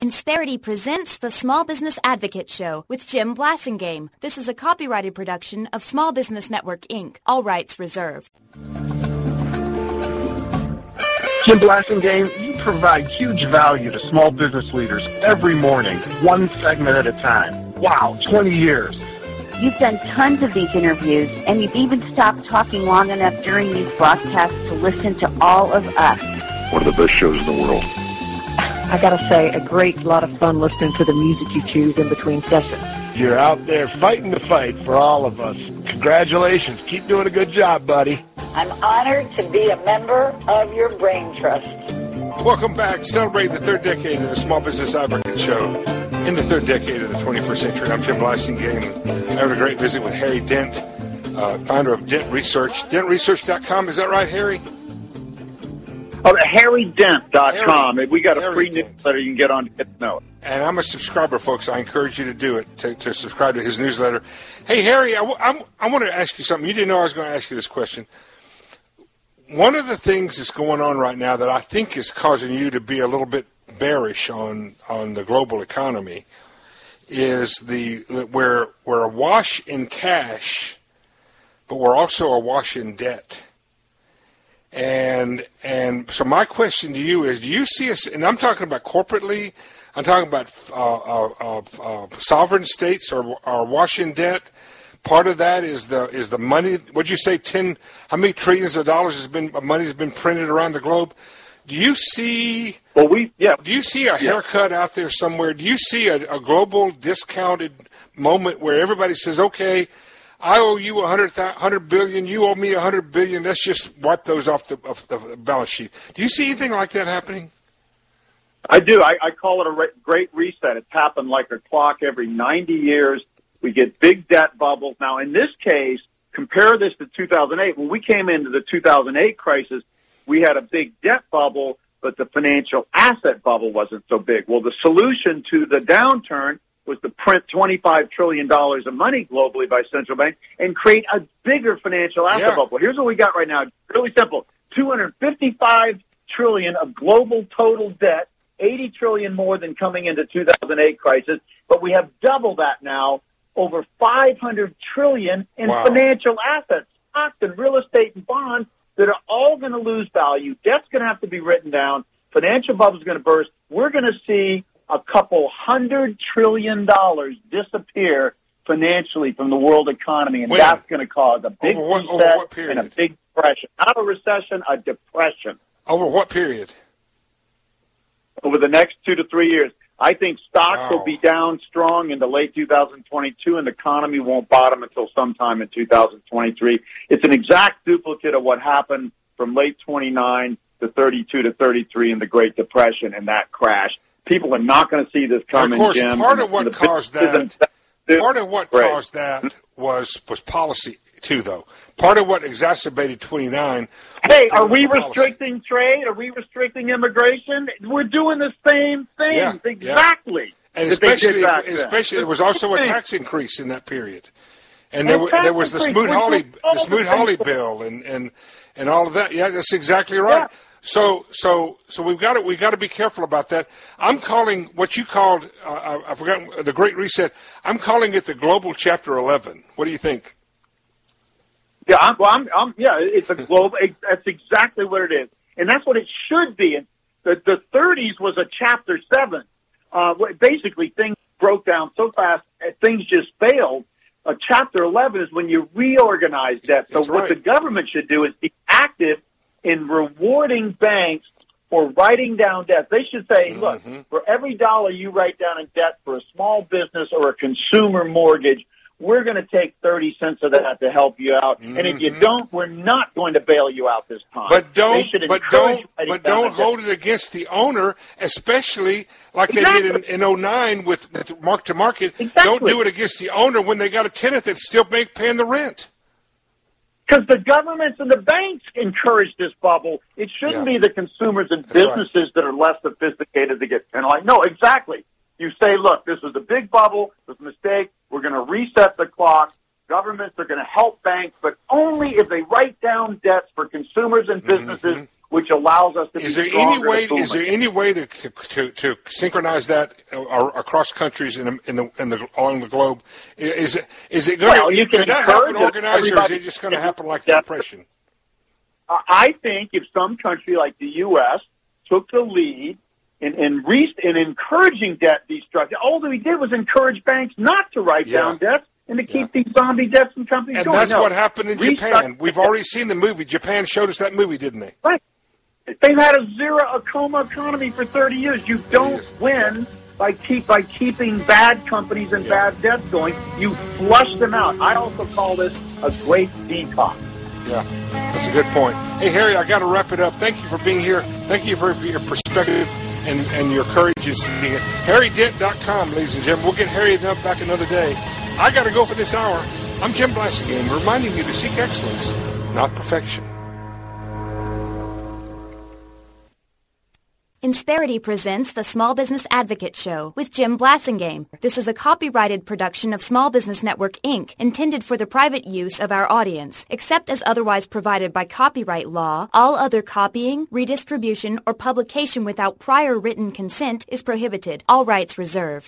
Insperity presents the Small Business Advocate Show with Jim Blasingame. This is a copyrighted production of Small Business Network, Inc. All rights reserved. Jim Blasingame, you provide huge value to small business leaders every morning, one segment at a time. Wow, 20 years. You've done tons of these interviews, and you've even stopped talking long enough during these broadcasts to listen to all of us. One of the best shows in the world. I gotta say, a great lot of fun listening to the music you choose in between sessions. You're out there fighting the fight for all of us. Congratulations. Keep doing a good job, buddy. I'm honored to be a member of your Brain Trust. Welcome back. Celebrating the third decade of the Small Business Advocate Show. In the third decade of the 21st century, I'm Jim Blasingame. I had a great visit with Harry Dent, founder of Dent Research. DentResearch.com. Is that right, Harry? Oh, HarryDent.com. We got a Harry free Dent. newsletter you can get on to get to know it. And I'm a subscriber, folks. I encourage you to do it, to subscribe to his newsletter. Hey, Harry, I want to ask you something. You didn't know I was going to ask you this question. One of the things that's going on right now that I think is causing you to be a little bit bearish on the global economy is we're awash in cash, but we're also awash in debt. And so my question to you is, do you see us, and I'm talking about corporately, I'm talking about sovereign states are awash in debt. Part of that is the money. What'd you say? How many trillions of dollars money's been printed around the globe? Do you see? Do you see a haircut out there somewhere? Do you see a global discounted moment where everybody says, "Okay, I owe you $100 billion. You owe me $100 billion. Let's just wipe those off the balance sheet." Do you see anything like that happening? I do. I call it a great reset. It's happened like a clock every 90 years. We get big debt bubbles. Now, in this case, compare this to 2008. When we came into the 2008 crisis, we had a big debt bubble, but the financial asset bubble wasn't so big. Well, the solution to the downturn was to print $25 trillion of money globally by central banks and create a bigger financial asset bubble. Here's what we got right now. Really simple. $255 trillion of global total debt, $80 trillion more than coming into 2008 crisis, but we have double that now. Over $500 trillion in financial assets, stocks and real estate and bonds that are all going to lose value. Debt's going to have to be written down. Financial bubble's going to burst. We're going to see a couple $100 trillion disappear financially from the world economy, and that's going to cause a big reset and a big depression. Not a recession, a depression. Over what period? Over the next 2 to 3 years. I think stocks will be down strong into late 2022, and the economy won't bottom until sometime in 2023. It's an exact duplicate of what happened from late 29 to 32 to 33 in the Great Depression and that crash. People are not going to see this coming, Jim. Of course, Jim. part of what caused that was policy, too, though. Part of what exacerbated 29. Hey, are we restricting trade? Are we restricting immigration? We're doing the same things exactly. And especially there was also a tax increase in that period. And there was the Smoot-Hawley bill and all of that. Yeah, that's exactly right. Yeah. So we got to be careful about that. I'm calling what you called I forgot the Great Reset. I'm calling it the Global Chapter 11. What do you think? Yeah, it's a global. That's exactly what it is, and that's what it should be. And the 30s was a Chapter 7. Basically, things broke down so fast, things just failed. A Chapter 11 is when you reorganize debt. So what the government should do is be active in rewarding banks for writing down debt. They should say, look, for every dollar you write down in debt for a small business or a consumer mortgage, we're going to take 30 cents of that to help you out. And if you don't, we're not going to bail you out this time. But don't hold it against the owner, especially like they did in 09 with mark-to-market. Exactly. Don't do it against the owner when they got a tenant that's still paying the rent. Because the governments and the banks encourage this bubble. It shouldn't be the consumers and businesses that are less sophisticated to get penalized. No, exactly. You say, look, this is a big bubble. This is a mistake. We're going to reset the clock. Governments are going to help banks, but only if they write down debts for consumers and businesses which allows us to be stronger. Is there any way to synchronize that across countries along the globe? Is it going to? You can that happen organized, or is it just going to happen like the Depression? I think if some country like the U.S. took the lead in encouraging debt destruction, all that we did was encourage banks not to write down debts and to keep these zombie debts and companies going. And that's what happened in Japan. We've already seen the movie. Japan showed us that movie, didn't they? Right. They've had a coma economy for 30 years. You don't win by keeping bad companies and bad debts going. You flush them out. I also call this a great detox. Yeah, that's a good point. Hey, Harry, I got to wrap it up. Thank you for being here. Thank you for your perspective and your courage in seeing it. HarryDent.com, ladies and gentlemen. We'll get Harry back another day. I got to go for this hour. I'm Jim Blasingame, reminding you to seek excellence, not perfection. Insperity presents the Small Business Advocate Show with Jim Blasingame. This is a copyrighted production of Small Business Network, Inc., intended for the private use of our audience. Except as otherwise provided by copyright law, all other copying, redistribution, or publication without prior written consent is prohibited. All rights reserved.